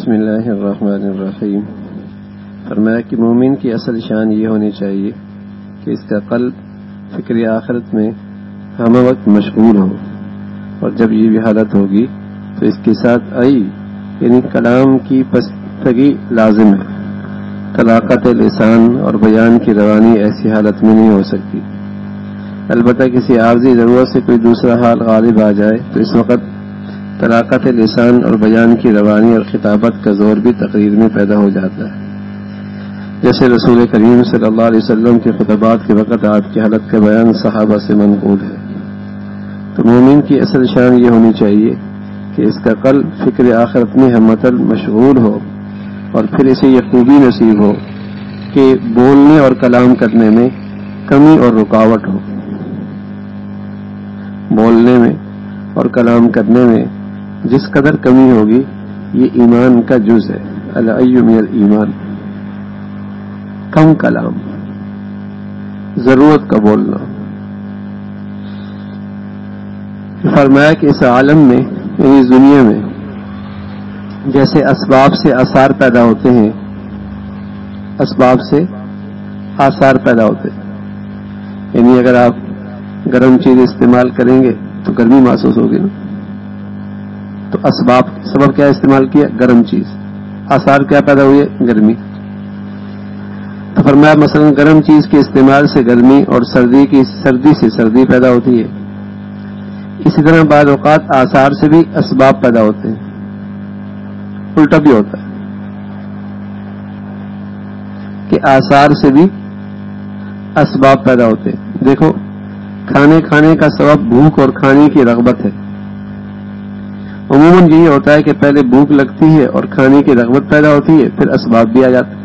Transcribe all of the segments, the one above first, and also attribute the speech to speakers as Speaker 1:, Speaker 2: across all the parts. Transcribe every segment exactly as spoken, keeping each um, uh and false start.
Speaker 1: بسم اللہ الرحمن الرحیم. فرمایا کہ مومن کی اصل شان یہ ہونی چاہیے کہ اس کا قلب فکر آخرت میں ہم وقت مشغول ہو، اور جب یہ بھی حالت ہوگی تو اس کے ساتھ آئی یعنی کلام کی پستگی لازم ہے. طلاقت لسان اور بیان کی روانی ایسی حالت میں نہیں ہو سکتی. البتہ کسی عارضی ضرورت سے کوئی دوسرا حال غالب آ جائے تو اس وقت طلاقت لسان اور بیان کی روانی اور خطابت کا زور بھی تقریر میں پیدا ہو جاتا ہے. جیسے رسول کریم صلی اللہ علیہ وسلم کے خطبات کے وقت آپ کی حالت کا بیان صحابہ سے منقول ہے. تو مومن کی اصل شان یہ ہونی چاہیے کہ اس کا قلب فکر آخرت میں ہمتل مشغول ہو، اور پھر اسے یہ خوبی نصیب ہو کہ بولنے اور کلام کرنے میں کمی اور رکاوٹ ہو. بولنے میں اور کلام کرنے میں جس قدر کمی ہوگی یہ ایمان کا جز ہے. العی من الایمان، کم کلام، ضرورت کا بولنا. فرمایا کہ اس عالم میں یعنی اس دنیا میں جیسے اسباب سے آثار پیدا ہوتے ہیں، اسباب سے آثار پیدا ہوتے ہیں، یعنی اگر آپ گرم چیز استعمال کریں گے تو گرمی محسوس ہوگی نا. تو اسباب سبب کیا استعمال کیا؟ گرم چیز. آثار کیا پیدا ہوئی ہے؟ گرمی. تو فرمایا مثلا گرم چیز کے استعمال سے گرمی، اور سردی کی سردی سے سردی پیدا ہوتی ہے. اسی طرح بعض اوقات آثار سے بھی اسباب پیدا ہوتے ہیں. الٹا بھی ہوتا ہے کہ آثار سے بھی اسباب پیدا ہوتے ہیں. دیکھو کھانے کھانے کا سبب بھوک اور کھانے کی رغبت ہے. عموماً یہی ہوتا ہے کہ پہلے بھوک لگتی ہے اور کھانے کی رغبت پیدا ہوتی ہے، پھر اسباب بھی آ جاتے ہیں.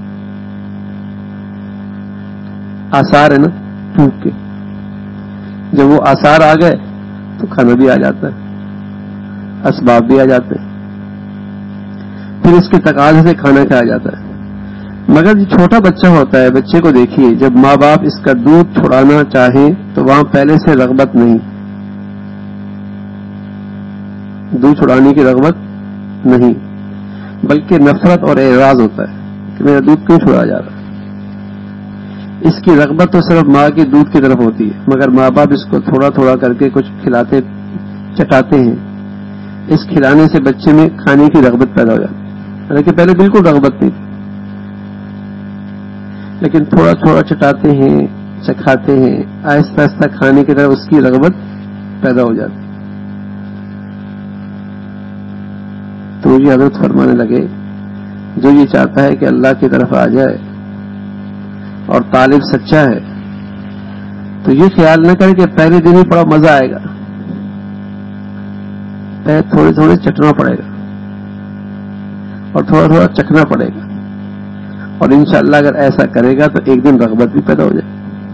Speaker 1: آثار ہے نا بھوک کے، جب وہ آثار آ گئے تو کھانا بھی آ جاتا ہے، اسباب بھی آ جاتے ہیں، پھر اس کے تقاضے سے کھانا کھایا جاتا ہے. مگر جو چھوٹا بچہ ہوتا ہے، بچے کو دیکھیے جب ماں باپ اس کا دودھ چھڑانا چاہیں تو وہاں پہلے سے رغبت نہیں، دودھ چھڑانے کی رغبت نہیں، بلکہ نفرت اور اعراض ہوتا ہے کہ میرا دودھ کیوں چھڑایا جا رہا ہے. اس کی رغبت تو صرف ماں کے دودھ کی طرف ہوتی ہے، مگر ماں باپ اس کو تھوڑا تھوڑا کر کے کچھ کھلاتے چٹاتے ہیں. اس کھلانے سے بچے میں کھانے کی رغبت پیدا ہو جاتی ہے، حالانکہ پہلے بالکل رغبت نہیں تھی، لیکن تھوڑا تھوڑا چٹاتے ہیں، چکھاتے ہیں، آہستہ آہستہ کھانے کی طرف اس کی رغبت پیدا ہو جاتی. تو یہ حضرت فرمانے لگے جو یہ چاہتا ہے کہ اللہ کی طرف آ جائے اور طالب سچا ہے تو یہ خیال نہ کرے کہ پہلے دن ہی بڑا مزہ آئے گا، پہلے تھوڑے تھوڑے چٹنا پڑے گا اور تھوڑا تھوڑا چکھنا پڑے گا، اور انشاءاللہ اگر ایسا کرے گا تو ایک دن رغبت بھی پیدا ہو جائے.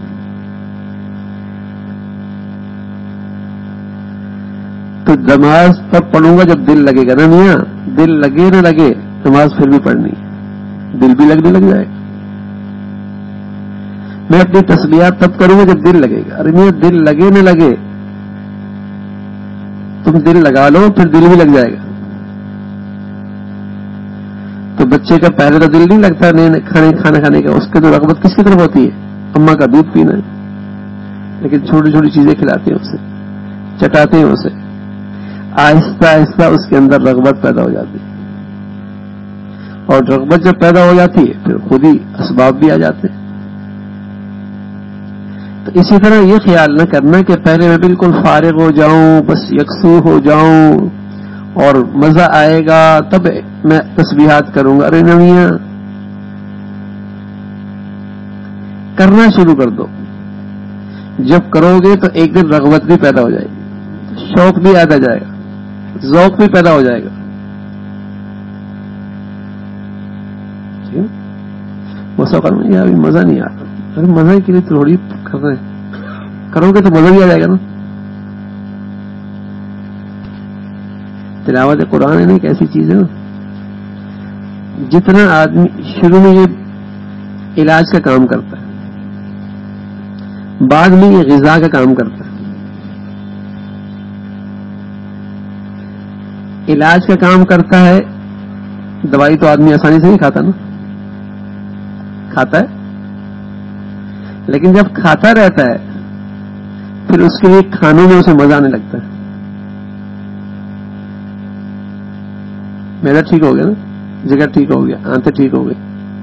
Speaker 1: تو نماز تب پڑھوں گا جب دل لگے گا نا میاں، دل لگے نہ لگے نماز پھر بھی پڑھنی، دل بھی لگنے لگ جائے گا. میں اپنی تسبیحات تب کروں گا جب دل لگے گا. ارے میاں دل لگے نہ لگے، تم دل لگا لو پھر دل بھی لگ جائے گا. تو بچے کا پہلے تو دل نہیں لگتا نہیں کھانے کھانا کھانے کا، اس کی تو رغبت کس کی طرف ہوتی ہے؟ اماں کا دودھ پینا ہے. لیکن چھوٹی چھوٹی چیزیں کھلاتے ہیں اسے، چٹاتے ہیں اسے، آہستہ آہستہ اس کے اندر رغبت پیدا ہو جاتی ہے، اور رغبت جب پیدا ہو جاتی ہے پھر خود ہی اسباب بھی آ جاتے ہیں. تو اسی طرح یہ خیال نہ کرنا کہ پہلے میں بالکل فارغ ہو جاؤں، بس یکسو ہو جاؤں اور مزہ آئے گا تب میں تسبیحات کروں گا. ارے نویاں کرنا شروع کر دو. جب کرو گے تو ایک دن رغبت بھی پیدا ہو جائے گی، شوق بھی آتا جائے گا، ذوق بھی پیدا ہو جائے گا. وہ سب کرنا یہ ابھی مزہ نہیں آتا. ارے مزہ کے لیے تھوڑی کر رہے ہیں، کرو گے تو مزہ بھی آ جائے گا نا. تلاوت قرآن ہے نا ایک ایسی چیز ہے نا، جتنا آدمی شروع میں یہ علاج کا کام کرتا ہے، بعد میں یہ غذا کا کام کرتا ہے. علاج کا کام کرتا ہے دوائی تو آدمی آسانی سے نہیں کھاتا نا، کھاتا ہے، لیکن جب کھاتا رہتا ہے پھر اس کے لیے کھانوں میں اسے مزہ آنے لگتا ہے. میرا ٹھیک ہو گیا نا، جگہ ٹھیک ہو گیا، آنتیں ٹھیک ہو گئی.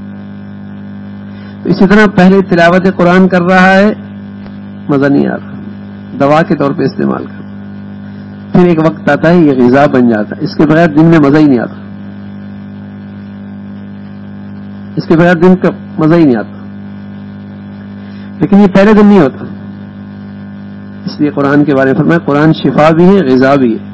Speaker 1: اسی طرح پہلے تلاوت قرآن کر رہا ہے، مزہ نہیں آ رہا، دوا کے طور پہ استعمال کر، پھر ایک وقت آتا ہے یہ غذا بن جاتا ہے، اس کے بغیر دن میں مزہ ہی نہیں آتا، اس کے بغیر دن کا مزہ ہی نہیں آتا. لیکن یہ پہلے دن نہیں ہوتا، اس لیے قرآن کے بارے میں فرمایا قرآن شفا بھی ہے، غذا بھی ہے.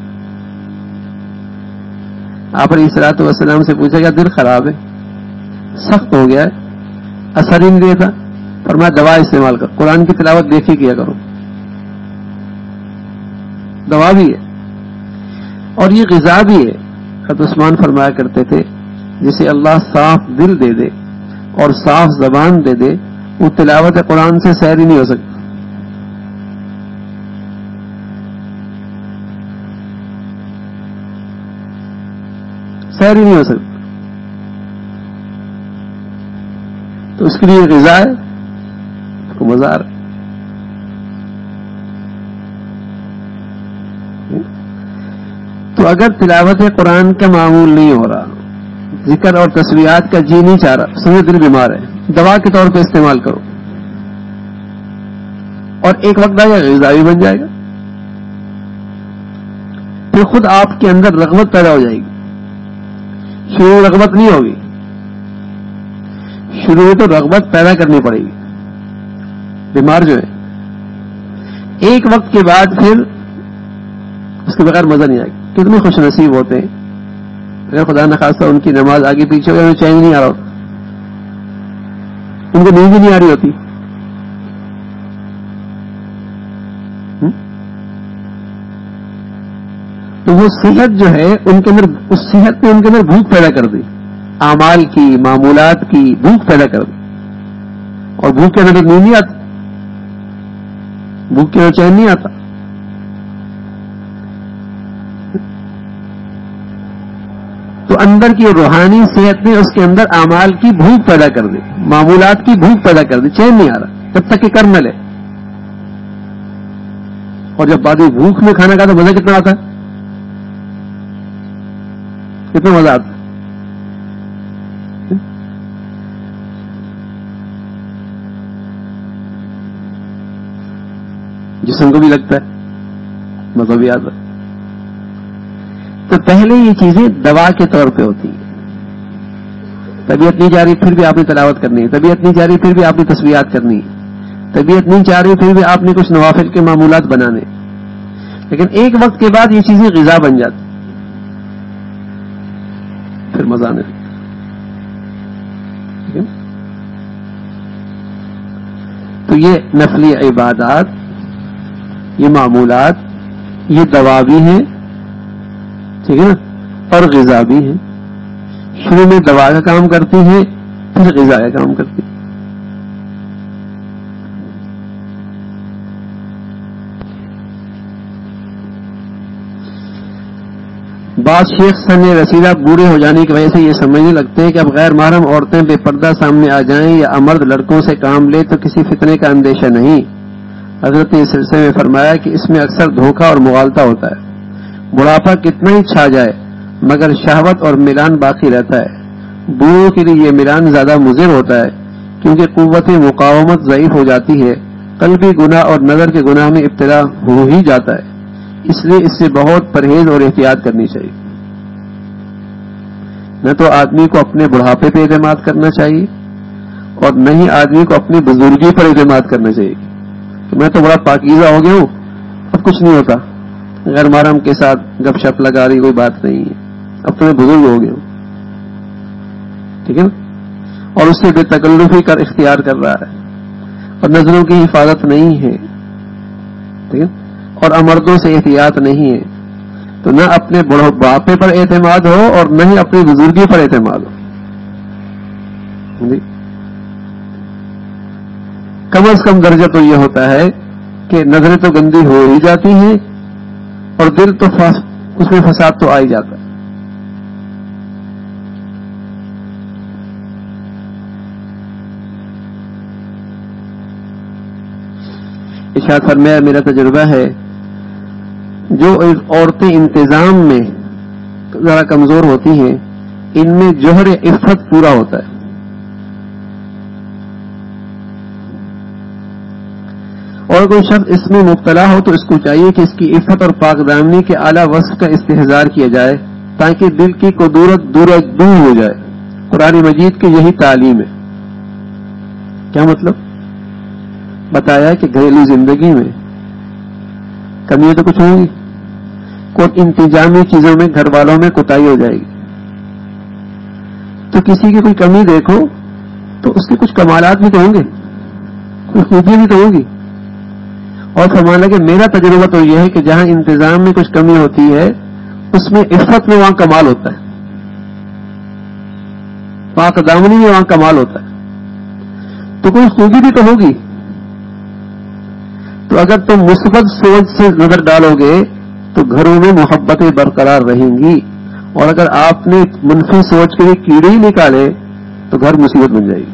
Speaker 1: آپ علیہ الصلوۃ والسلام سے پوچھا گیا دل خراب ہے، سخت ہو گیا ہے، اثر ہی نہیں دیتا، فرمایا دوا استعمال کر، قرآن کی تلاوت دیکھی کیا کرو، دوا بھی ہے اور یہ غذا بھی ہے. حضرت عثمان فرمایا کرتے تھے جسے اللہ صاف دل دے دے اور صاف زبان دے دے وہ تلاوت قرآن سے سیر ہی نہیں ہو سکتا. سیر ہی نہیں ہو سکتا. تو اس کے لیے غذا ہے، اس کو مزہ آ رہا ہے. تو اگر تلاوت قرآن کا معمول نہیں ہو رہا، ذکر اور تسبیحات کا جی نہیں چاہ رہا، سمجھو دل بیمار ہے، دوا کے طور پہ استعمال کرو اور ایک وقت آئے گا غذا بھی بن جائے گا، پھر خود آپ کے اندر رغبت پیدا ہو جائے گی. شروع رغبت نہیں ہوگی، شروع میں تو رغبت پیدا کرنی پڑے گی. بیمار جو ہے ایک وقت کے بعد پھر اس کے بغیر مزہ نہیں آئے گا. کتنے خوش نصیب ہوتے ہیں اگر خدا نخواستہ ان کی نماز آگے پیچھے ہو یا انہیں چین نہیں آ رہا ہوتا، ان کو نیند بھی نہیں آ رہی ہوتی. تو وہ صحت جو ہے ان کے اندر، اس صحت نے ان کے اندر بھوک پیدا کر دی، اعمال کی، معمولات کی بھوک پیدا کر دی. اور بھوک کے اندر نیند نہیں آتی، بھوک کے اندر چین نہیں آتا. تو اندر کی روحانی صحت نے اس کے اندر اعمال کی بھوک پیدا کر دی، معمولات کی بھوک پیدا کر دی، چین نہیں آ رہا جب تک کہ کر نہ لے. اور جب بعد میں بھوک میں کھانا کھاتا تو مزہ کتنا آتا ہے، کتنا مزہ آتا ہے. جسم کو بھی لگتا ہے، مزہ بھی آتا ہے. تو پہلے یہ چیزیں دوا کے طور پہ ہوتی ہیں. طبیعت نہیں جا رہی پھر بھی آپ نے تلاوت کرنی ہے، طبیعت نہیں جا رہی پھر بھی آپ نے تسبیحات کرنی ہے، طبیعت نہیں چاہ رہی پھر بھی آپ نے کچھ نوافل کے معمولات بنانے. لیکن ایک وقت کے بعد یہ چیزیں غذا بن جاتی، پھر مزہ آنے لگتا. تو یہ نفلی عبادات، یہ معمولات، یہ دوا بھی ہیں، ٹھیک ہے نا، اور غذا بھی ہیں. شروع میں دوا کا کام کرتی ہیں، پھر غذا کا کام کرتی ہیں. بعض شیخ سن رسیدہ بوڑھے ہو جانے کی وجہ سے یہ سمجھنے لگتے ہیں کہ اب غیر محرم عورتیں بے پردہ سامنے آ جائیں یا امرد لڑکوں سے کام لے تو کسی فتنے کا اندیشہ نہیں. حضرت نے اس سلسلے میں فرمایا کہ اس میں اکثر دھوکہ اور مغالطہ ہوتا ہے. بڑھاپا کتنا ہی چھا جائے مگر شہوت اور ملان باقی رہتا ہے. بوڑھوں کے لیے یہ ملان زیادہ مضر ہوتا ہے کیونکہ قوت مقاومت ضعیف ہو جاتی ہے، قلبی گناہ اور نظر کے گناہ میں ابتلا ہو ہی جاتا ہے. اس لیے اس سے بہت پرہیز اور احتیاط کرنی چاہیے. نہ تو آدمی کو اپنے بڑھاپے پہ اعتماد کرنا چاہیے اور نہ ہی آدمی کو اپنی بزرگی پر اعتماد کرنا چاہیے کہ میں تو بڑا پاکیزہ ہو گیا ہوں، اب کچھ نہیں ہوتا، غیر محرم کے ساتھ گپ شپ لگا رہی کوئی بات نہیں ہے، اب تو میں بزرگ ہو گیا ہوں، ٹھیک ہے نا. اور اس سے بے تکلفی کر اختیار کر رہا ہے اور نظروں کی حفاظت نہیں ہے، ٹھیک ہے، اور امردوں سے احتیاط نہیں ہے. تو نہ اپنے بڑھاپے پر اعتماد ہو اور نہ ہی اپنی بزرگی پر اعتماد ہو. کم از کم درجہ تو یہ ہوتا ہے کہ نظریں تو گندی ہو ہی جاتی ہیں اور دل تو اس میں فساد تو آ ہی جاتا ہے. ارشاد فرمایا میرا تجربہ ہے جو عورتیں انتظام میں ذرا کمزور ہوتی ہیں ان میں جوہر عفت پورا ہوتا ہے. اور کوئی شخص اس میں مبتلا ہو تو اس کو چاہیے کہ اس کی عفت اور پاک دامنی کے اعلیٰ وصف کا استحضار کیا جائے تاکہ دل کی قدورت دور دور ہو جائے. قرآن مجید کی یہی تعلیم ہے. کیا مطلب؟ بتایا کہ گھریلو زندگی میں کمی تو کچھ ہوگی, کوئی انتظامی چیزوں میں گھر والوں میں کوتاہی ہو جائے گی, تو کسی کی کوئی کمی دیکھو تو اس کے کچھ کمالات بھی تو ہوں گے, کوئی خوبی بھی تو ہوگی. اور فرمانا کہ میرا تجربہ تو یہ ہے کہ جہاں انتظام میں کچھ کمی ہوتی ہے اس میں عفت میں وہاں کمال ہوتا ہے, پاک دامنی میں وہاں کمال ہوتا ہے. تو کوئی خوبی بھی تو ہوگی. تو اگر تم مثبت سوچ سے نظر ڈالو گے تو گھروں میں محبتیں برقرار رہیں گی, اور اگر آپ نے منفی سوچ کے لیے کیڑے ہی نکالے تو گھر مصیبت بن جائے گی.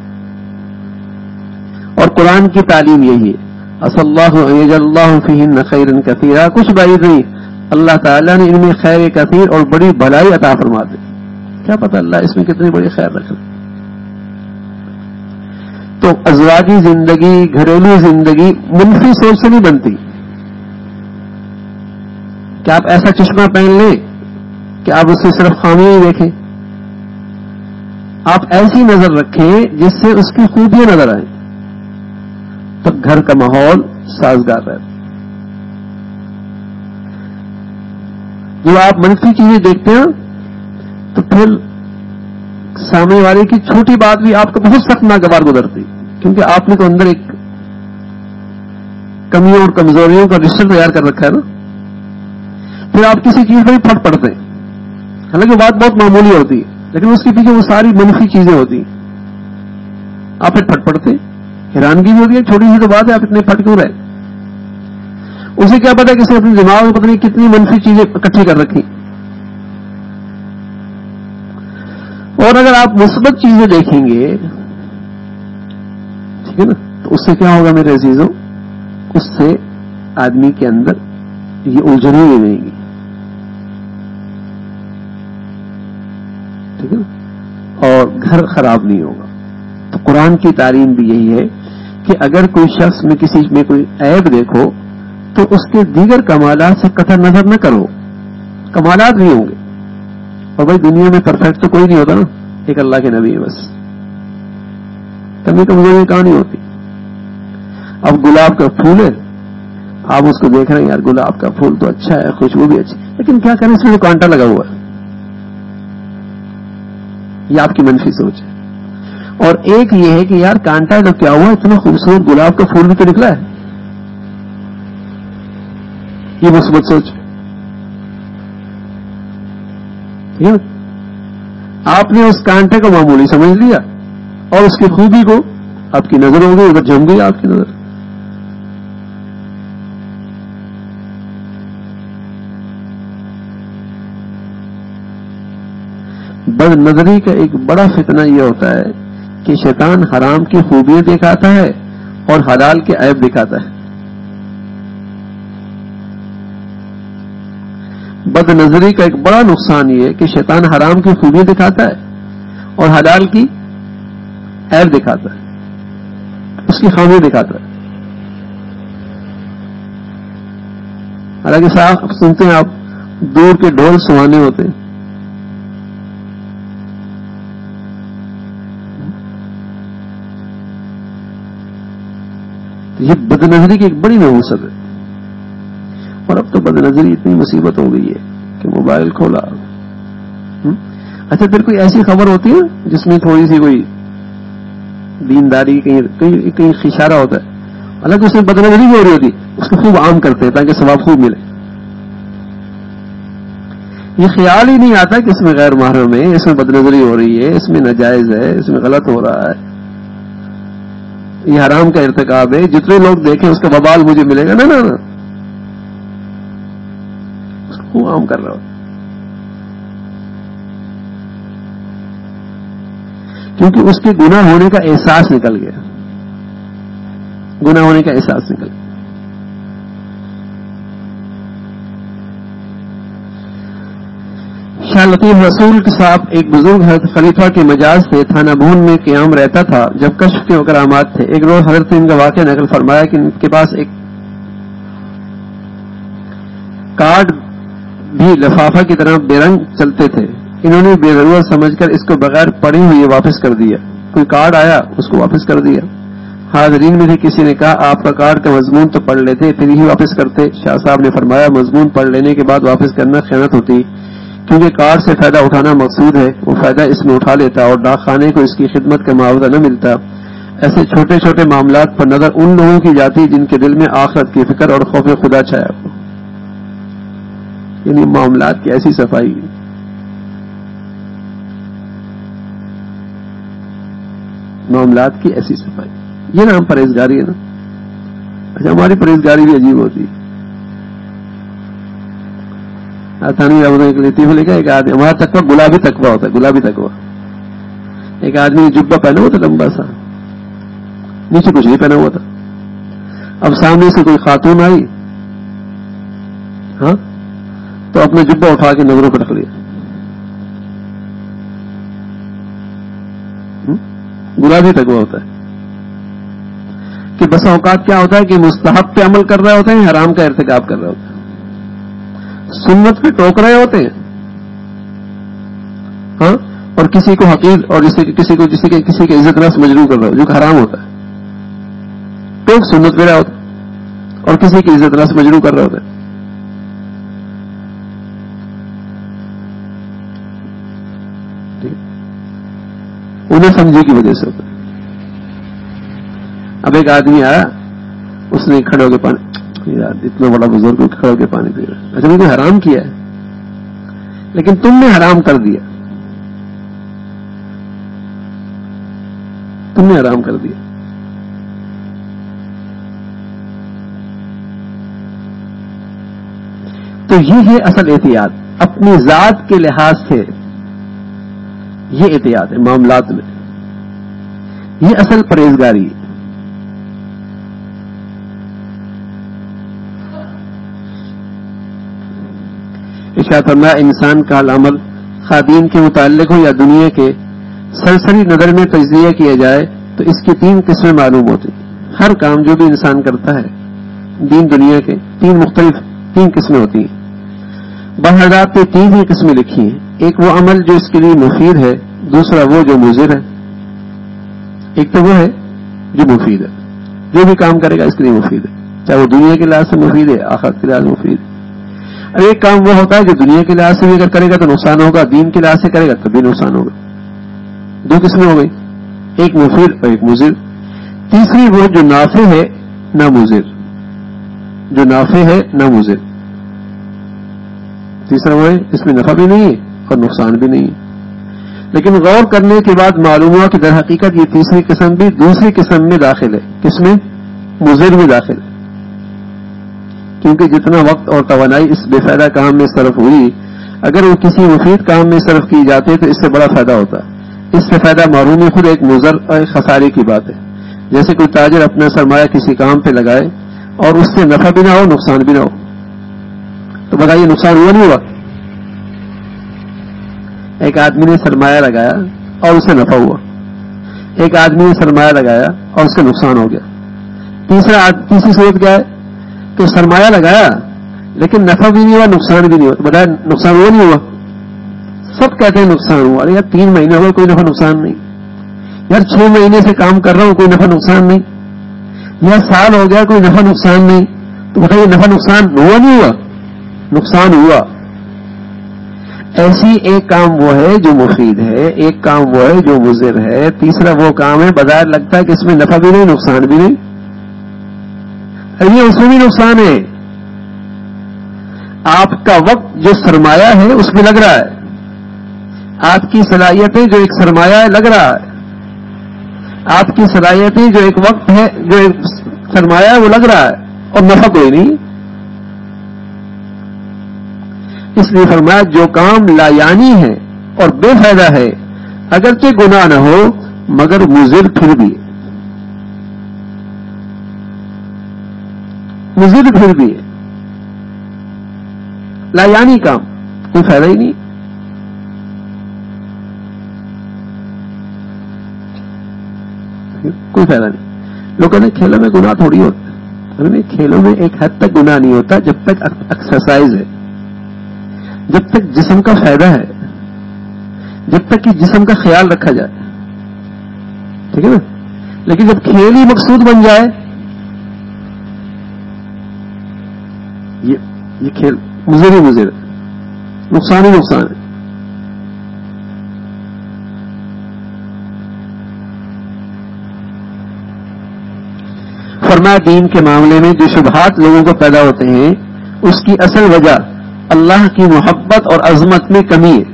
Speaker 1: اور قرآن کی تعلیم یہی ہے, اصل اللہ اللہ فیہن خیرا کثیرا, کچھ بعید نہیں اللہ تعالیٰ نے ان میں خیر کثیر اور بڑی بھلائی عطا فرما دے. کیا پتہ اللہ اس میں کتنی بڑی خیر رکھے. تو ازواجی زندگی, گھریلو زندگی منفی سوچ سے نہیں بنتی کہ آپ ایسا چشمہ پہن لیں کہ آپ اس سے صرف خامی ہی دیکھیں. آپ ایسی نظر رکھیں جس سے اس کی خوبیاں نظر آئیں, تب گھر کا ماحول سازگار رہتا. جو آپ منفی چیزیں دیکھتے ہیں تو پھر سامنے والے کی چھوٹی بات بھی آپ کو بہت سخت ناگوار گزرتی, کیونکہ آپ نے تو اندر ایک کمیوں اور کمزوریوں کا رشتہ تیار کر رکھا ہے نا. پھر آپ کسی چیز پر ہی پھٹ پڑتے ہیں, حالانکہ بات بہت معمولی ہوتی ہے لیکن اس کے پیچھے وہ ساری منفی چیزیں ہوتی ہیں. آپ پھر پھٹ پڑتے ہیں, حیرانگی بھی ہوتی ہے, چھوٹی سی تو بات ہے آپ اتنے پھٹ کیوں رہے. اسے کیا پتا کہ اسے اپنے دماغ میں پتہ نہیں کتنی منفی چیزیں اکٹھی کر رکھی. اور اگر آپ مثبت چیزیں دیکھیں گے, ٹھیک ہے نا, تو اس سے کیا ہوگا میرے عزیزوں, اس سے آدمی کے اندر یہ الجھنیں نہیں رہیں گی. ٹھیک ہے نا, اور گھر خراب نہیں ہوگا. تو قرآن کی تعلیم بھی یہی ہے کہ اگر کوئی شخص میں کسی میں کوئی عیب دیکھو تو اس کے دیگر کمالات سے قطع نظر نہ کرو, کمالات بھی ہوں گے. اور بھائی دنیا میں پرفیکٹ تو کوئی نہیں ہوتا نا, ایک اللہ کے نبی ہے بس, کمی کمزوری کہاں نہیں ہوتی. اب گلاب کا پھول ہے, آپ اس کو دیکھ رہے ہیں یار گلاب کا پھول تو اچھا ہے, خوشبو بھی اچھی, لیکن کیا کریں اس میں کانٹا لگا ہوا ہے. یہ آپ کی منفی سوچ ہے. اور ایک یہ ہے کہ یار کانٹا ہے تو کیا ہوا, اتنا خوبصورت گلاب کا پھول بھی تو نکلا ہے. یہ مثبت سوچ. آپ نے اس کانٹے کو معمولی سمجھ لیا اور اس کی خوبی کو آپ کی نظر ہو گئی, ادھر جم گئی آپ کی نظر. بد نظری کا ایک بڑا فتنہ یہ ہوتا ہے کہ شیطان حرام کی خوبیاں دکھاتا ہے اور حلال کے عیب دکھاتا ہے. بد نظری کا ایک بڑا نقصان یہ ہے کہ شیطان حرام کی خوبیاں دکھاتا ہے اور حلال کی عیب دکھاتا ہے, اس کی خامی دکھاتا ہے. حالانکہ صاحب سنتے ہیں آپ, دور کے ڈھول سہانے ہوتے ہیں. یہ بد نظری کی ایک بڑی نحوست ہے. اور اب تو بد نظری اتنی مصیبت ہو گئی ہے کہ موبائل کھولا, اچھا پھر کوئی ایسی خبر ہوتی ہے جس میں تھوڑی سی کوئی دینداری کہیں کہیں کہیں اشارہ ہوتا ہے, حالانکہ اس میں بد نظری بھی ہو رہی ہوتی, اس کو خوب عام کرتے ہیں تاکہ ثواب خوب ملے. یہ خیال ہی نہیں آتا کہ اس میں غیر محرم ہے, اس میں بد نظری ہو رہی ہے, اس میں ناجائز ہے, اس میں غلط ہو رہا ہے, یہ حرام کا ارتکاب ہے, جتنے لوگ دیکھیں اس کا وبال مجھے ملے گا. نا نا نا اس کو خوب عام کر رہا ہو, کیونکہ اس کے گناہ ہونے کا احساس نکل گیا, گناہ ہونے کا احساس نکل گیا. خیال لطیف رسول کے صاحب ایک بزرگ حضرت خلیفہ کے مجاز سے تھانہ بھون میں قیام رہتا تھا جب کشف کے کرامات تھے. ایک روز حضرت ان کا واقعہ نقل فرمایا کہ ان کے پاس ایک کارڈ بھی لفافہ کی طرح بے رنگ چلتے تھے. انہوں نے بے ضرورت سمجھ کر اس کو بغیر پڑھی ہوئی واپس کر دیا. کوئی کارڈ آیا اس کو واپس کر دیا. حاضرین میں سے کسی نے کہا آپ کا کارڈ کا مضمون تو پڑھ لیتے پھر ہی واپس کرتے. شاہ صاحب نے فرمایا مضمون پڑھ لینے کے بعد واپس کرنا خیانت ہوتی، کیونکہ کارڈ سے فائدہ اٹھانا مقصود ہے. وہ فائدہ اس میں اٹھا لیتا اور ڈاک خانے کو اس کی خدمت کا معاوضہ نہ ملتا. ایسے چھوٹے چھوٹے معاملات پر نظر ان لوگوں کی جاتی جن کے دل میں آخرت کی فکر اور خوف خدا چھایا ہو. یعنی معاملات کی ایسی صفائی، معاملات کی ایسی صفائی، یہ نام پرہیزگاری ہے نا. اچھا ہماری پرہیزگاری بھی عجیب ہوتی ہے. آسانی لیتی ہوں لیکن ایک آدمی ہمارا تقویٰ گلابی تقویٰ ہوتا ہے، گلابی تقویٰ. ایک آدمی نے جبہ پہنا ہوا تھا لمبا سا، نیچے کچھ نہیں پہنا ہوا تھا. اب سامنے سے کوئی خاتون آئی ہاں تو اپنا جبہ اٹھا کے نظروں پہ رکھ لیا. گلابی تقویٰ ہوتا ہے کہ بس اوقات کیا ہوتا ہے کہ مستحب پہ عمل کر رہے ہوتے ہیں، حرام کا ارتکاب کر رہے ہوتے ہیں. سنت پہ ٹوک رہے ہوتے ہیں ہاں اور کسی کو حقیر اور جسے کسی کو جسے کسی کی عزت نفس مجروح کر رہا ہو جو کہ حرام ہوتا ہے. ٹوک سنت پہ رہا ہوتا ہے اور کسی کی عزت نفس مجروح کر رہے ہوتے ہیں. انہیں سمجھے کی وجہ سے ہوتا ہے. اب ایک آدمی آیا، اس نے کھڑے ہو کے پانی، یار اتنا بڑا بزرگ کھڑے ہو کے پانی پی رہا ہے. اچھا میں نے حرام کیا ہے لیکن تم نے حرام کر دیا، تم نے حرام کر دیا. تو یہ ہے اصل احتیاط اپنی ذات کے لحاظ سے. یہ احتیاط ہے معاملات میں، یہ اصل پرہیزگاری ہے. ارشاد فرمایا انسان کا عمل خواہ دین کے متعلق ہو یا دنیا کے، سرسری نظر میں تجزیہ کیا جائے تو اس کی تین قسمیں معلوم ہوتی. ہر کام جو بھی انسان کرتا ہے دین دنیا کے، تین مختلف تین قسمیں ہوتی ہیں. بحرات پہ تین ہی قسمیں لکھی ہیں. ایک وہ عمل جو اس کے لیے مفید ہے، دوسرا وہ جو مضر ہے. ایک تو وہ ہے جو مفید ہے، جو بھی کام کرے گا اس کے لیے مفید ہے، چاہے وہ دنیا کے لحاظ سے مفید ہے آخرت کے لحاظ سے مفید ہے. اور ایک کام وہ ہوتا ہے جو دنیا کے لحاظ سے بھی اگر کرے گا تو نقصان ہوگا، دین کے لحاظ سے کرے گا تو بھی نقصان ہوگا. دو قسمیں ہو گئی، ایک مفید اور ایک مضر. تیسری وہ جو نافع ہے نہ مضر، جو نافع ہے نہ مضر. تیسرا وہ ہے اس میں نفع بھی نہیں ہے اور نقصان بھی نہیں ہے. لیکن غور کرنے کے بعد معلوم ہوا کہ در حقیقت یہ تیسری قسم بھی دوسری قسم میں داخل ہے. کس میں؟ مضر میں داخل ہے. کیونکہ جتنا وقت اور توانائی اس بے فائدہ کام میں صرف ہوئی، اگر وہ کسی مفید کام میں صرف کی جاتے تو اس سے بڑا فائدہ ہوتا. اس سے فائدہ معرومی خود ایک مضر اور خسارے کی بات ہے. جیسے کوئی تاجر اپنا سرمایہ کسی کام پہ لگائے اور اس سے نفع بھی نہ ہو نقصان بھی نہ ہو، تو بتائیے نقصان ہوا نہیں ہوا؟ ایک آدمی نے سرمایہ لگایا اور اسے نفع ہوا، ایک آدمی نے سرمایہ لگایا اور اس کا نقصان ہو گیا. تیسرا تیسری صورت کیا ہے کہ سرمایہ لگایا لیکن نفع بھی نہیں ہوا نقصان بھی نہیں ہوا، تو بتایا نقصان ہوا نہیں ہوا؟ سب کہتے ہیں نقصان ہوا. ارے یار تین مہینے ہو گئے کوئی نفع نقصان نہیں، یار چھ مہینے سے کام کر رہا ہوں کوئی نفع نقصان نہیں، یا سال ہو گیا کوئی نفع نقصان نہیں، تو بتائیے نفع نقصان ہوا نہیں ہوا؟ نقصان ہوا. ایسی ایک کام وہ ہے جو مفید ہے، ایک کام وہ ہے جو مضر ہے، تیسرا وہ کام ہے بظاہر لگتا ہے کہ اس میں نفع بھی نہیں نقصان بھی نہیں. یہ اس میں بھی نقصان ہے. آپ کا وقت جو سرمایہ ہے اس میں لگ رہا ہے، آپ کی صلاحیتیں جو ایک سرمایہ ہے لگ رہا ہے، آپ کی صلاحیتیں جو ایک وقت ہے جو ایک سرمایہ ہے وہ لگ رہا ہے اور نفع کوئی نہیں. اس لیے فرمایا جو کام لا یعنی ہے اور بے فائدہ ہے اگرچہ گناہ نہ ہو مگر مضر پھر بھی مضر پھر بھی لا یعنی کام کوئی فائدہ ہی نہیں. کوئی فائدہ نہیں. لوگ کہتے ہیں کھیلوں میں گناہ تھوڑی ہوتا ہے. نہیں, کھیلوں میں ایک حد تک گناہ نہیں ہوتا جب تک ایکسرسائز ہے, جب تک جسم کا فائدہ ہے, جب تک کہ جسم کا خیال رکھا جائے. ٹھیک ہے نا. لیکن جب کھیل ہی مقصود بن جائے, یہ یہ کھیل مضر ہی مضر ہے, نقصان ہی نقصان ہے. فرمایا دین کے معاملے میں جو شبہات لوگوں کو پیدا ہوتے ہیں اس کی اصل وجہ اللہ کی محبت اور عظمت میں کمی ہے.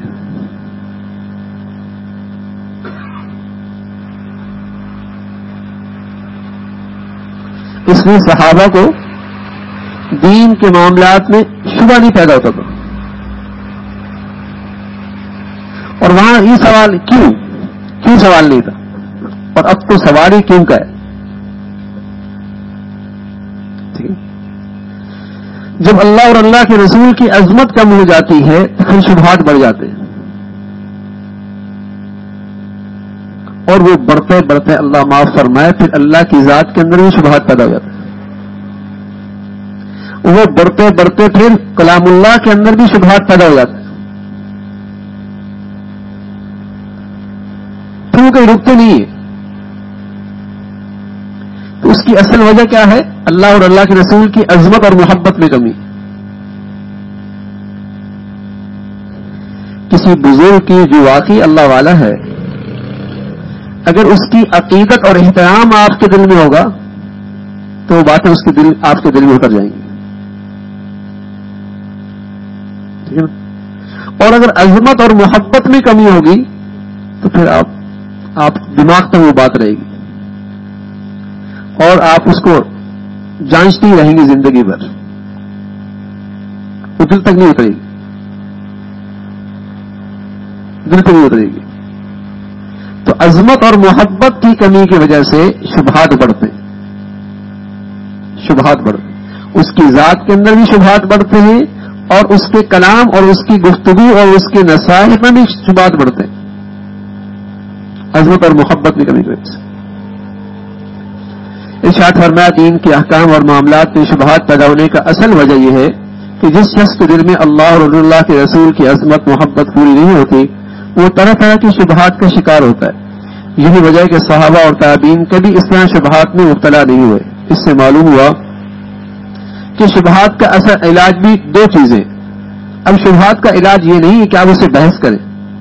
Speaker 1: اس لیے صحابہ کو دین کے معاملات میں شبہ نہیں پیدا ہوتا تھا. اور وہاں یہ سوال کیوں کیوں سوال نہیں تھا, اور اب تو سوال ہی کیوں کا ہے. جب اللہ اور اللہ کے رسول کی عظمت کم ہو جاتی ہے تو پھر شبہات بڑھ جاتے ہیں, اور وہ بڑھتے بڑھتے اللہ معاف فرمائے پھر اللہ کی ذات کے اندر بھی شبہات پیدا ہو جاتے ہیں. وہ بڑھتے بڑھتے پھر کلام اللہ کے اندر بھی شبہات پیدا ہو جاتے ہیں. پھر وہ کہیں رکتے نہیں ہے. تو اس کی اصل وجہ کیا ہے؟ اللہ اور اللہ کے رسول کی عظمت اور محبت میں کمی. کسی بزرگ کی جو واقعی اللہ والا ہے, اگر اس کی عقیدت اور احترام آپ کے دل میں ہوگا تو وہ باتیں اس کے دل آپ کے دل میں اتر جائیں گی. ٹھیک ہے نا. اور اگر عظمت اور محبت میں کمی ہوگی تو پھر آپ آپ دماغ تک وہ بات رہے گی اور آپ اس کو جانچتی رہیں گی زندگی بھر, وہ دل تک نہیں اترے گی, دل تک نہیں اترے گی. تو عظمت اور محبت کی کمی کی وجہ سے شبہات بڑھتے ہیں, شبہات بڑھتے ہیں. اس کی ذات کے اندر بھی شبہات بڑھتے ہیں, اور اس کے کلام اور اس کی گفتگو اور اس کے نصائح میں بھی شبہات بڑھتے ہیں, عظمت اور محبت کی کمی کی وجہ سے. ارشاد فرمایا دین کے احکام اور معاملات میں شبہات پیدا ہونے کا اصل وجہ یہ ہے کہ جس شخص کے دل میں اللہ اور اللہ کے رسول کی عظمت محبت پوری نہیں ہوتی وہ طرح طرح کی شبہات کا شکار ہوتا ہے. یہی وجہ ہے کہ صحابہ اور تابعین کبھی اس طرح شبہات میں مبتلا نہیں ہوئے. اس سے معلوم ہوا کہ شبہات کا اصل علاج بھی دو چیزیں. اب شبہات کا علاج یہ نہیں ہے کہ آپ اسے بحث کریں,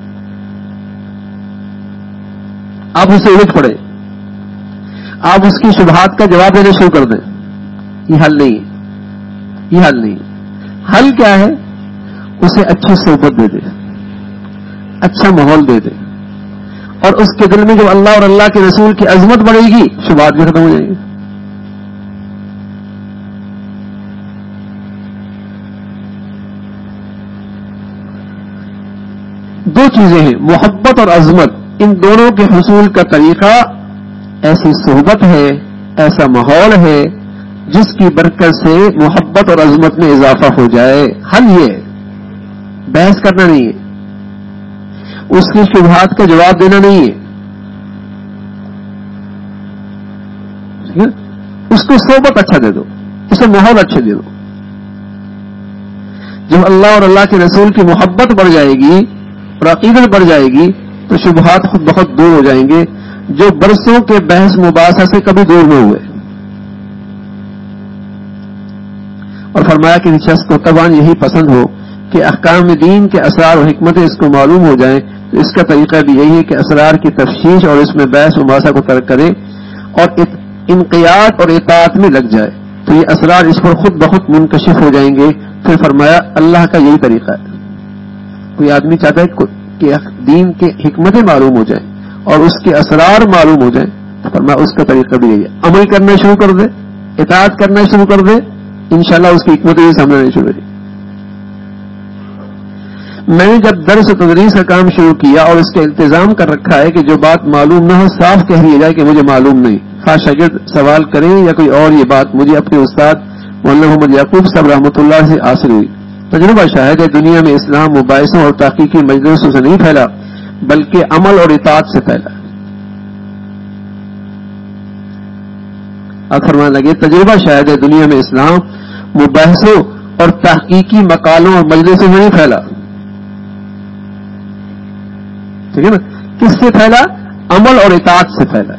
Speaker 1: آپ اسے الٹ پڑیں, آپ اس کی شبہات کا جواب دینا شروع کر دیں. یہ حل نہیں ہے, یہ حل نہیں ہے. حل کیا ہے؟ اسے اچھی صحبت دے دے, اچھا ماحول دے دے, اور اس کے دل میں جو اللہ اور اللہ کے رسول کی عظمت بڑھے گی شبہات بھی ختم ہو جائیں گی. دو چیزیں ہیں, محبت اور عظمت. ان دونوں کے حصول کا طریقہ ایسی صحبت ہے, ایسا ماحول ہے جس کی برکت سے محبت اور عظمت میں اضافہ ہو جائے. حل یہ ہے, بحث کرنا نہیں ہے, اس کی شبہات کا جواب دینا نہیں ہے, اس کو صحبت اچھا دے دو, اسے ماحول اچھا دے دو. جب اللہ اور اللہ کے رسول کی محبت بڑھ جائے گی اور عقیدت بڑھ جائے گی تو شبہات خود بخود دور ہو جائیں گے جو برسوں کے بحث مباحثہ سے کبھی دور نہ ہوئے. اور فرمایا کہ اس شخص کو طبعاً یہی پسند ہو کہ احکام دین کے اسرار اور حکمتیں اس کو معلوم ہو جائیں, تو اس کا طریقہ بھی یہی ہے کہ اسرار کی تفشیش اور اس میں بحث مباحثہ کو ترک کرے اور انقیاد اور اطاعت میں لگ جائے, تو یہ اسرار اس پر خود بخود منکشف ہو جائیں گے. پھر فرمایا اللہ کا یہی طریقہ ہے. کوئی آدمی چاہتا ہے کہ دین کے حکمتیں معلوم ہو جائیں اور اس کے اسرار معلوم ہو جائیں, تو فرمایا اس کا طریقہ بھی یہی ہے, عمل کرنا شروع کر دے, اطاعت کرنا شروع کر دے, انشاءاللہ اس کی حکمتیں بھی سمجھنا شروع کر دی. میں نے جب درس و تدریس کا کام شروع کیا اور اس کا التزام کر رکھا ہے کہ جو بات معلوم نہ ہو صاف کہہ دیا جائے کہ مجھے معلوم نہیں, خواہ شاگرد سوال کریں یا کوئی اور, یہ بات مجھے اپنے استاد مولانا محمد یعقوب صاحب رحمۃ اللہ سے حاصل ہوئی. تجربہ شاہد ہے دنیا میں اسلام مباحثوں اور تحقیقی مجلسوں سے نہیں پھیلا بلکہ عمل اور اطاعت سے پھیلا. آپ فرمانے لگے تجربہ شاید ہے دنیا میں اسلام مباحثوں اور تحقیقی مقالوں اور مجلسوں میں نہیں پھیلا. ٹھیک ہے نا؟ کس سے پھیلا؟ عمل اور اطاعت سے پھیلا.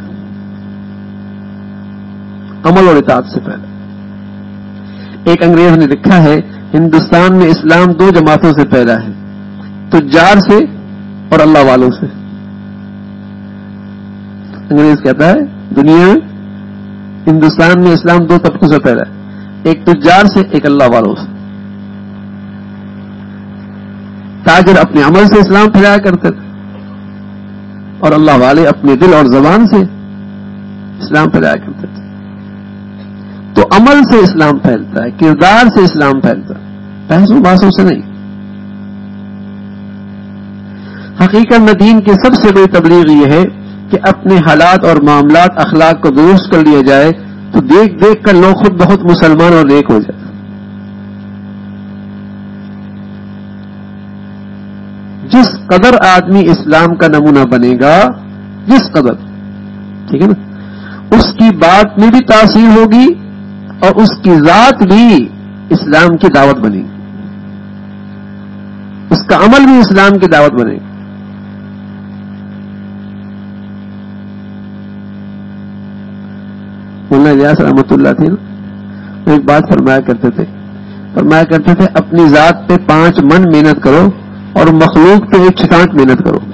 Speaker 1: عمل اور اطاعت سے پھیلا. ایک انگریز نے لکھا ہے ہندوستان میں اسلام دو جماعتوں سے پھیلا ہے، تجار سے اور اللہ والوں سے. انگریز کہتا ہے دنیا میں ہندوستان میں اسلام دو طبقوں سے پھیلا ہے، ایک تجار سے، ایک اللہ والوں سے. تاجر اپنے عمل سے اسلام پھیلایا کرتے تھے اور اللہ والے اپنے دل اور زبان سے اسلام پھیلایا کرتے تھے. تو عمل سے اسلام پھیلتا ہے، کردار سے اسلام پھیلتا ہے، بحثوں باسوں سے نہیں. حقیقت میں دین کی سب سے بڑی تبلیغ یہ ہے کہ اپنے حالات اور معاملات اخلاق کو درست کر لیا جائے تو دیکھ دیکھ کر لوگ خود بہت مسلمان اور نیک ہو جائے. جس قدر آدمی اسلام کا نمونہ بنے گا، جس قدر، ٹھیک ہے نا، اس کی بات میں بھی تاثیر ہوگی اور اس کی ذات بھی اسلام کی دعوت بنے گی، اس کا عمل بھی اسلام کی دعوت بنے گی. مولانا الیاس رحمۃ اللہ تھے نا، وہ ایک بات فرمایا کرتے تھے فرمایا کرتے تھے اپنی ذات پہ پانچ من محنت کرو اور مخلوق پہ ایک چھٹانٹ محنت کرو.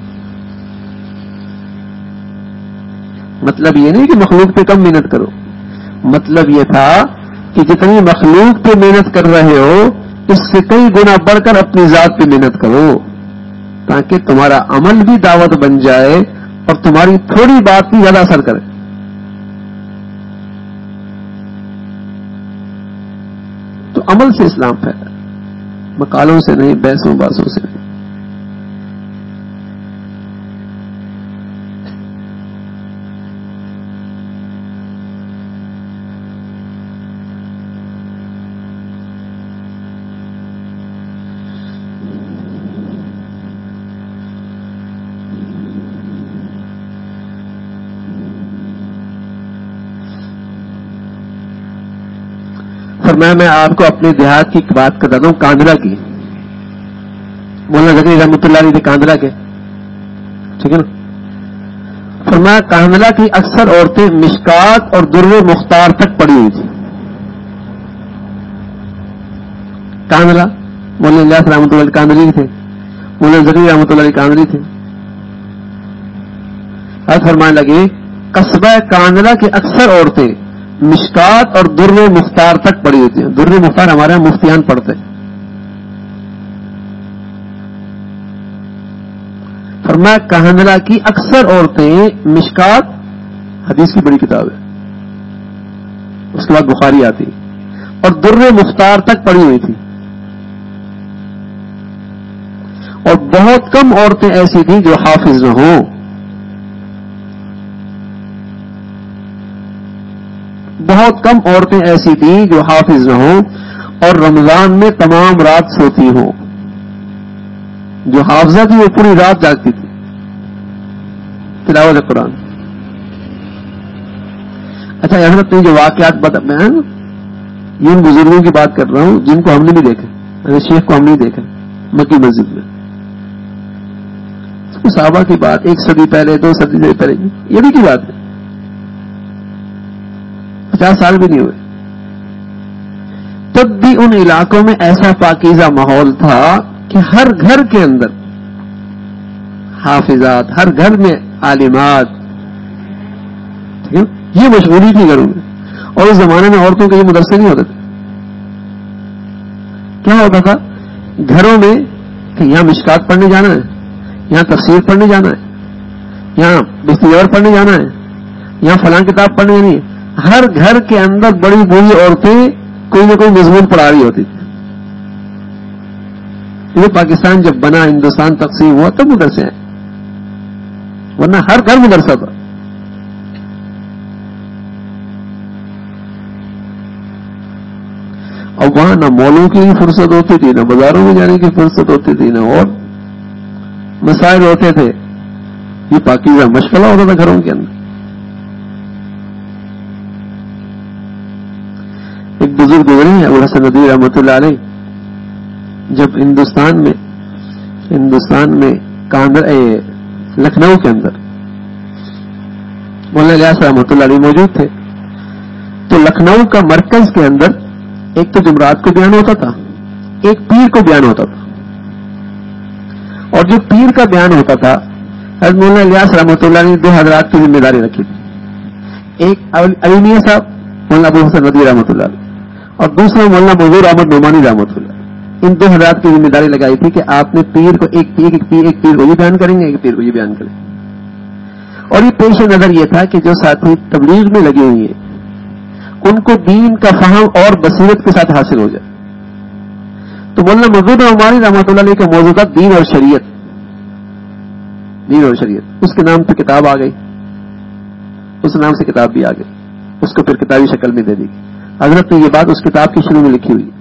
Speaker 1: مطلب یہ نہیں کہ مخلوق پہ کم محنت کرو، مطلب یہ تھا کہ جتنی مخلوق پہ محنت کر رہے ہو اس سے کئی گنا بڑھ کر اپنی ذات پہ محنت کرو، تاکہ تمہارا عمل بھی دعوت بن جائے اور تمہاری تھوڑی بات بھی زیادہ اثر کرے. تو عمل سے اسلام پھیلا، مقالوں سے نہیں، بحثوں باسوں سے نہیں. فرمایا میں آپ کو اپنے دیہات کی بات کرتا ہوں، کاندھلا کی. مولانا زکریا رحمۃ اللہ علیہ تھے کاندھلا کے، ٹھیک ہے نا. فرمایا کاندھلا کی اکثر عورتیں مشکات اور در مختار تک پڑی ہوئی تھی. کاندھلا مولانا الیاس رحمۃ اللہ علیہ کاندھلی تھے، مولانا زکریا رحمۃ اللہ علیہ کاندھلی تھے. اب فرمانے لگے قصبہ کاندھلا کی اکثر عورتیں مشکات اور در مختار تک پڑی ہوتی ہیں. در مختار ہمارے یہاں مفتیان پڑھتے ہیں. فرمایا کاندھلا کی اکثر عورتیں مشکات حدیث کی بڑی کتاب ہے، اس کے بعد بخاری آتی، اور در مختار تک پڑی ہوئی تھی. اور بہت کم عورتیں ایسی تھیں جو حافظ نہ ہوں. بہت کم عورتیں ایسی تھیں جو حافظ نہ ہوں اور رمضان میں تمام رات سوتی ہوں. جو حافظہ تھی وہ پوری رات جاگتی تھی تلاوت قرآن. اچھا حضرت نے جو واقعات بتا، میں ان بزرگوں کی بات کر رہا ہوں جن کو ہم نے بھی دیکھا، میرے شیخ کو ہم نہیں دیکھا مکی مسجد میں. صحابہ کی بات ایک صدی پہلے، دو صدی سے پہلے، یہ بھی کی بات ہے، پچاس سال بھی نہیں ہوئے. تب بھی ان علاقوں میں ایسا پاکیزہ ماحول تھا کہ ہر گھر کے اندر حافظات، ہر گھر میں عالمات، ٹھیک ہے، یہ مشغولی تھی گھروں میں. اور اس زمانے میں عورتوں کے یہ مدرسے نہیں ہوتے تھے. کیا ہوتا تھا گھروں میں کہ یہاں مشکات پڑھنے جانا ہے، یہاں تفسیر پڑھنے جانا ہے، یہاں بستیور پڑھنے جانا ہے، یہاں فلاں کتاب پڑھنے جانی ہے. ہر گھر کے اندر بڑی بوڑھی عورتیں کوئی نہ کوئی مضمون پڑھا رہی ہوتی تھی. یہ پاکستان جب بنا، ہندوستان تقسیم ہوا تب مدرسے ہیں، ورنہ ہر گھر مدرسہ تھا. اور وہاں نہ مولوں کی فرصت ہوتی تھی، نہ بازاروں میں جانے کی فرصت ہوتی تھی، نہ اور مسائل ہوتے تھے. یہ پاکیزہ مشغلہ ہوتا تھا گھروں کے اندر. بزرگ گزرے ہیں ابو حسن ندوی رحمۃ اللہ علیہ، جب ہندوستان میں ہندوستان میں کاندر لکھنؤ کے اندر مولانا الیاس رحمۃ اللہ علیہ موجود تھے، تو لکھنؤ کا مرکز کے اندر ایک تو جمعرات کو بیان ہوتا تھا، ایک پیر کو بیان ہوتا تھا، اور جو پیر کا بیان ہوتا تھا حضرت مولانا الیاس رحمۃ اللہ نے دو حضرات کی ذمہ داری رکھی تھی، ایک علی میاں صاحب مولانا ابو حسن ندوی رحمۃ اللہ اور دوسرا مولانا منظور احمد نعمانی رحمۃ اللہ، ان دو حضرات کی ذمہ داری لگائی تھی کہ آپ نے پیر کو ایک پیر ایک پیر ایک پیر کو یہ بیان کریں گے، ایک پیر کو یہ بیان کریں گے، اور یہ پیش نظر یہ تھا کہ جو ساتھی تبلیغ میں لگے ہوئے ہیں ان کو دین کا فہم اور بصیرت کے ساتھ حاصل ہو جائے۔ تو مولانا منظور نعمانی رحمۃ اللہ علیہ کا موضوع تھا دین اور شریعت، دین اور شریعت، اس کے نام پہ کتاب آ گئی، اس نام سے کتاب بھی آ گئی، اس کو پھر کتابی شکل میں دے دی گئی۔ حضرت نے یہ بات اس کتاب کی شروع میں لکھی ہوئی۔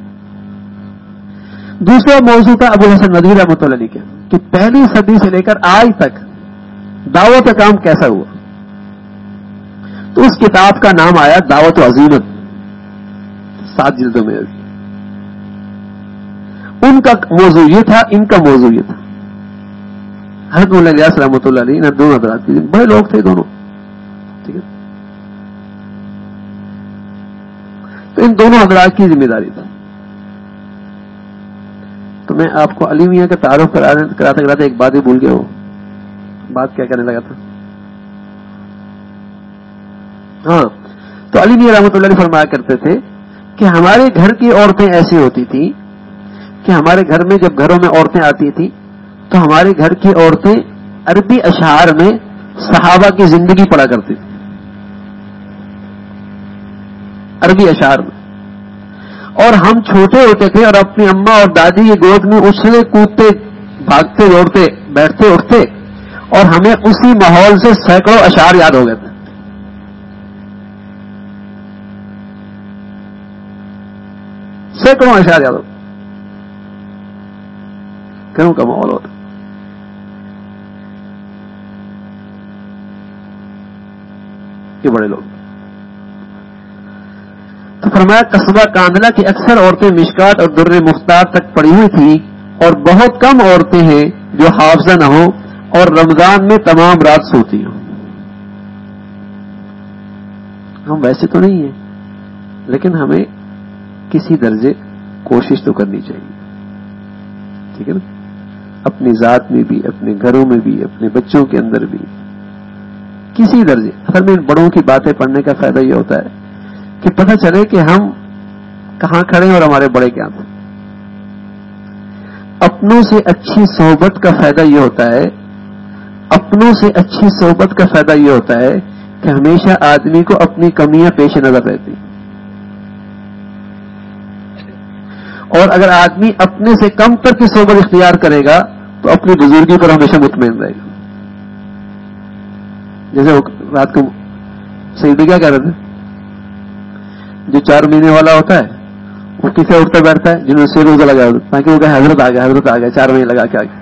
Speaker 1: دوسرا موضوع تھا ابو حسن ندوی رحمۃ اللہ علیہ کے کہ پہلی صدی سے لے کر آج تک دعوت کا کام کیسا ہوا، تو اس کتاب کا نام آیا دعوت و عزیمت، سات جلدوں میں۔ ان کا موضوع یہ تھا، ان کا موضوع یہ تھا۔ حضرت مولانا الیاس رحمۃ اللہ علیہ نے دونوں حضرات کے بڑے لوگ تھے دونوں، ٹھیک ہے، تو ان دونوں حضرات کی ذمہ داری تھی۔ تو میں آپ کو علی میاں کا تعارف کراتے کراتے ایک بات ہی بھول گیا، ہو بات کیا کرنے لگا تھا، ہاں، تو علی میاں رحمۃ اللہ علیہ فرمایا کرتے تھے کہ ہمارے گھر کی عورتیں ایسی ہوتی تھی کہ ہمارے گھر میں جب گھروں میں عورتیں آتی تھیں تو ہمارے گھر کی عورتیں عربی اشعار میں صحابہ کی زندگی پڑھا کرتی تھی، عربی اشعار میں، اور ہم چھوٹے ہوتے تھے اور اپنی اماں اور دادی کی گود میں اچھلے کودتے بھاگتے دوڑتے بیٹھتے اٹھتے، اور ہمیں اسی ماحول سے سینکڑوں اشعار یاد ہو گئے تھے، سینکڑوں اشعار یاد ہو، گھروں کا ماحول ہوتا۔ یہ بڑے لوگ تو فرمایا قصبہ کاندلہ کی اکثر عورتیں مشکات اور در مختار تک پڑی ہوئی تھیں، اور بہت کم عورتیں ہیں جو حافظہ نہ ہوں اور رمضان میں تمام رات سوتی ہوں۔ ہم ویسے تو نہیں ہیں، لیکن ہمیں کسی درجے کوشش تو کرنی چاہیے، ٹھیک ہے نا، اپنی ذات میں بھی، اپنے گھروں میں بھی، اپنے بچوں کے اندر بھی کسی درجے۔ اصل میں ان بڑوں کی باتیں پڑھنے کا فائدہ یہ ہوتا ہے کہ پتہ چلے کہ ہم کہاں کھڑے ہیں اور ہمارے بڑے کیا ہیں۔ اپنوں سے اچھی صحبت کا فائدہ یہ ہوتا ہے اپنوں سے اچھی صحبت کا فائدہ یہ ہوتا ہے کہ ہمیشہ آدمی کو اپنی کمیاں پیش نظر رہتی، اور اگر آدمی اپنے سے کم تر کی صحبت اختیار کرے گا تو اپنی بزرگی پر ہمیشہ مطمئن رہے گا۔ جیسے رات کو سیدی کیا کہہ رہے تھے، جو چار مہینے والا ہوتا ہے وہ کسے اٹھتا بیٹھتا ہے، جنہوں نے سیر روزہ لگایا ہوتا تاکہ وہ کہ حضرت آ گیا حضرت آ گیا چار مہینے لگا کے آ گیا،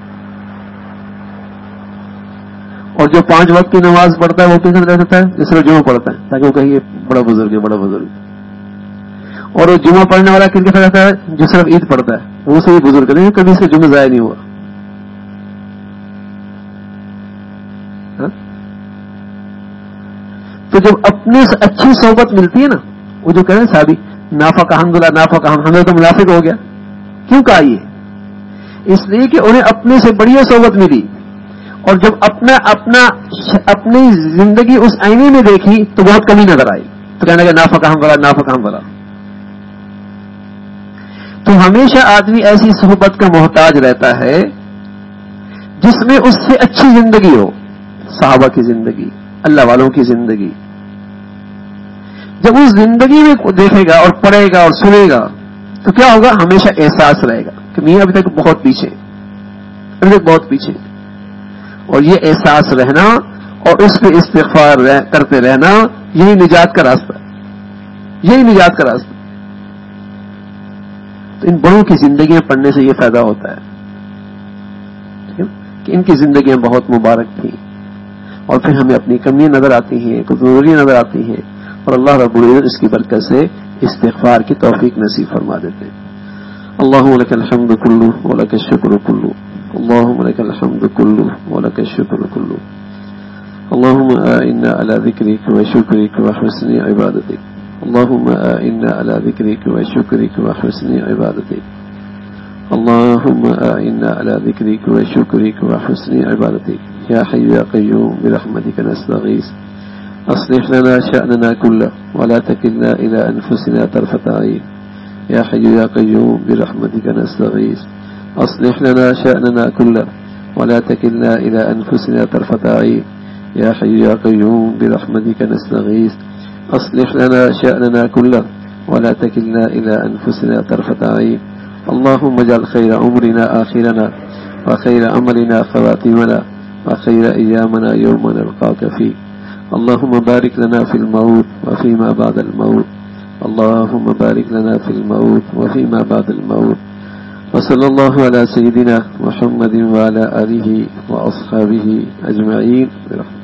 Speaker 1: اور جو پانچ وقت کی نماز پڑھتا ہے وہ کس طرح رہتا ہے، جس طرح جمعہ پڑھتا ہے تاکہ وہ کہیں یہ بڑا بزرگ ہے بڑا بزرگ ہے، اور وہ جمعہ پڑھنے والا کن کے ساتھ رہتا ہے جو صرف عید پڑھتا ہے وہ سے ہی بزرگ نہیں، کبھی اس کا جمعہ ضائع نہیں ہوا۔ تو جب اپنے سے اچھی صحبت ملتی ہے نا، وہ جو کہہ رہے ہیں صحابی نافق الحمدللہ نافق ہمیں تو منافق ہو گیا، کیوں کہا یہ؟ اس لیے کہ انہیں اپنے سے بڑی صحبت ملی، اور جب اپنا اپنا اپنی زندگی اس آئینے میں دیکھی تو بہت کمی نظر آئی، تو کہنے لگا نافق الحمدللہ نافق الحمدللہ۔ تو ہمیشہ آدمی ایسی صحبت کا محتاج رہتا ہے جس میں اس سے اچھی زندگی ہو، صحابہ کی زندگی، اللہ والوں کی زندگی۔ جب اس زندگی میں دیکھے گا اور پڑھے گا اور سنے گا تو کیا ہوگا، ہمیشہ احساس رہے گا کہ میں ابھی تک بہت پیچھے ابھی تک بہت پیچھے اور یہ احساس رہنا اور اس پہ استغفار رہ, کرتے رہنا یہی نجات کا راستہ ہے، یہی نجات کا راستہ۔ تو ان بڑوں کی زندگیاں پڑھنے سے یہ فائدہ ہوتا ہے کہ ان کی زندگیاں بہت مبارک تھیں، اور پھر ہمیں اپنی کمیاں نظر آتی ہیں، کمزوریاں نظر آتی ہیں، اور اللہ رب العزت اس کی برکت سے استغفار کی توفیق نصیب فرما دیتے ہیں. اللهم لك الحمد كله ولك الشكر كله. اللهم لك الحمد كله ولك الشكر كله. اللهم أعنا على ذكرك وشكرك وحسن عبادتك. اللهم أعنا على ذكرك وشكرك وحسن عبادتك. اللهم أعنا على ذكرك وشكرك وحسن عبادتك. يا حي يا قيوم برحمتك نستغيث أصلح لنا شأننا كله ولا تكلنا إلى أنفسنا طرفة عين. يا حي يا قيوم برحمتك نستغيث أصلح لنا شأننا كله ولا تكلنا إلى أنفسنا طرفة عين. يا حي يا قيوم برحمتك نستغيث أصلح لنا شأننا كله ولا تكلنا إلى أنفسنا طرفة عين. اللهم اجعل خير عمرنا آخرنا وخير عملنا خواتمنا وخير أيامنا يوم نلقاك فيه. اللهم بارك لنا في الموت وفيما بعد الموت. اللهم بارك لنا في الموت وفيما بعد الموت. وصلى الله على سيدنا محمد وعلى آله وأصحابه أجمعين برحمته.